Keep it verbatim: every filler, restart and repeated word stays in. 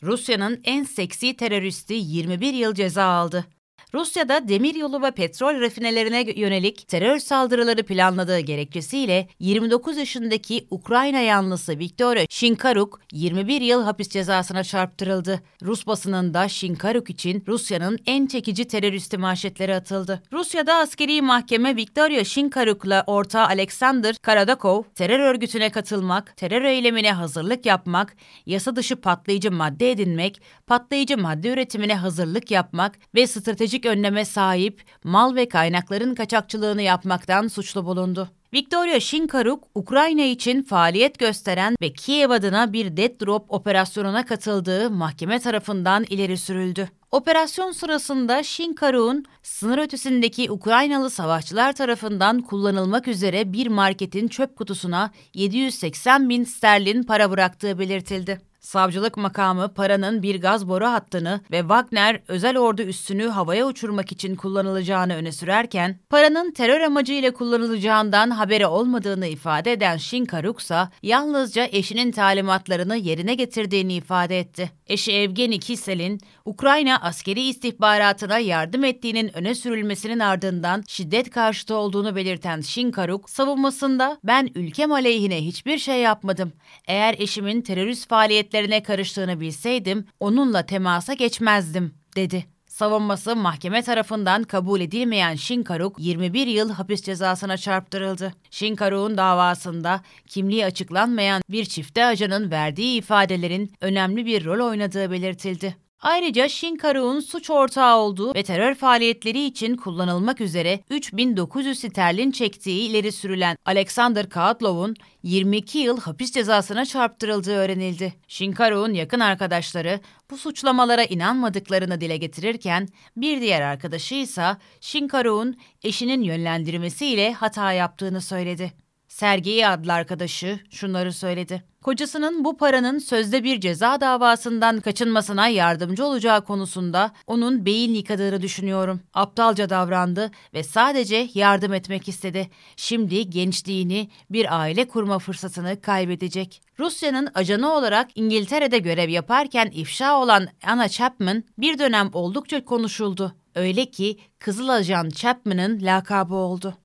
Rusya'nın en seksi teröristi yirmi bir yıl ceza aldı. Rusya'da demiryolu ve petrol rafinelerine yönelik terör saldırıları planladığı gerekçesiyle yirmi dokuz yaşındaki Ukrayna yanlısı Viktoria Shinkaruk yirmi bir yıl hapis cezasına çarptırıldı. Rus basınında Shinkaruk için Rusya'nın en çekici teröristi manşetleri atıldı. Rusya'da askeri mahkeme Viktoria Shinkaruk'la ortağı Alexander Karadakov, terör örgütüne katılmak, terör eylemine hazırlık yapmak, yasa dışı patlayıcı madde edinmek, patlayıcı madde üretimine hazırlık yapmak ve stratejik önleme sahip mal ve kaynakların kaçakçılığını yapmaktan suçlu bulundu. Viktoria Shinkaruk, Ukrayna için faaliyet gösteren ve Kiev adına bir Death Drop operasyonuna katıldığı mahkeme tarafından ileri sürüldü. Operasyon sırasında Shinkaruk'un sınır ötesindeki Ukraynalı savaşçılar tarafından kullanılmak üzere bir marketin çöp kutusuna yedi yüz seksen bin sterlin para bıraktığı belirtildi. Savcılık makamı paranın bir gaz boru hattını ve Wagner özel ordu üssünü havaya uçurmak için kullanılacağını öne sürerken, paranın terör amacıyla kullanılacağından haberi olmadığını ifade eden Shinkaruk ise yalnızca eşinin talimatlarını yerine getirdiğini ifade etti. Eşi Evgeni Kisel'in Ukrayna askeri istihbaratına yardım ettiğinin öne sürülmesinin ardından şiddet karşıtı olduğunu belirten Shinkaruk, savunmasında "Ben ülkem aleyhine hiçbir şey yapmadım. Eğer eşimin terörist faaliyetlerine karıştığını bilseydim onunla temasa geçmezdim," dedi. Savunması mahkeme tarafından kabul edilmeyen Shinkaruk yirmi bir yıl hapis cezasına çarptırıldı. Shinkaruk'un davasında kimliği açıklanmayan bir çifte ajanın verdiği ifadelerin önemli bir rol oynadığı belirtildi. Ayrıca Shinkaruk'un suç ortağı olduğu ve terör faaliyetleri için kullanılmak üzere üç bin dokuz yüz sterlin çektiği ileri sürülen Alexander Kaatlov'un yirmi iki yıl hapis cezasına çarptırıldığı öğrenildi. Shinkaruk'un yakın arkadaşları bu suçlamalara inanmadıklarını dile getirirken bir diğer arkadaşı ise Shinkaruk'un eşinin yönlendirmesiyle hata yaptığını söyledi. Sergey adlı arkadaşı şunları söyledi: "Kocasının bu paranın sözde bir ceza davasından kaçınmasına yardımcı olacağı konusunda onun beyin yıkadığını düşünüyorum. Aptalca davrandı ve sadece yardım etmek istedi. Şimdi gençliğini, bir aile kurma fırsatını kaybedecek." Rusya'nın ajanı olarak İngiltere'de görev yaparken ifşa olan Anna Chapman bir dönem oldukça konuşuldu. Öyle ki Kızıl Ajan Chapman'ın lakabı oldu.